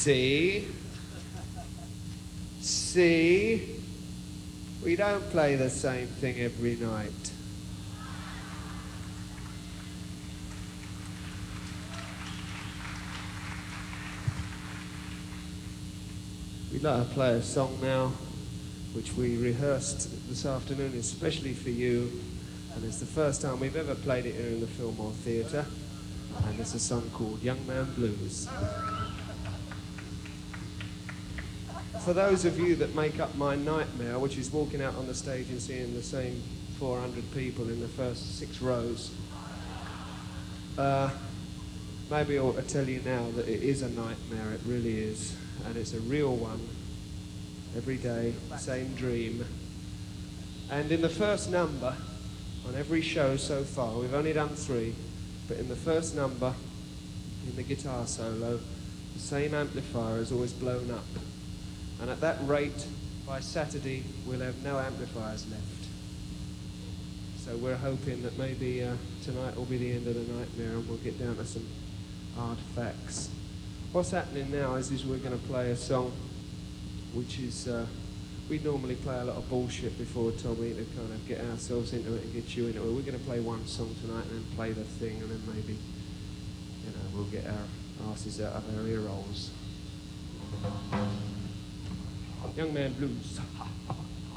C. C. We don't play the same thing every night. We'd like to play a song now which we rehearsed this afternoon especially for you, and it's the first time we've ever played it here in the Fillmore Theatre, and it's a song called Young Man Blues. For those of you that make up my nightmare, which is walking out on the stage and seeing the same 400 people in the first 6 rows, maybe I ought to tell you now that it is a nightmare, it really is, and it's a real one. Every day, same dream. And in the first number, on every show so far, we've only done 3, but in the first number, in the guitar solo, the same amplifier is always blown up. And at that rate, by Saturday, we'll have no amplifiers left. So we're hoping that maybe tonight will be the end of the nightmare and we'll get down to some hard facts. What's happening now is we're going to play a song which is, we normally play a lot of bullshit before Tommy to kind of get ourselves into it and get you into it. We're going to play one song tonight and then play the thing, and then maybe, you know, we'll get our asses out of our ear rolls. Young Man Blues.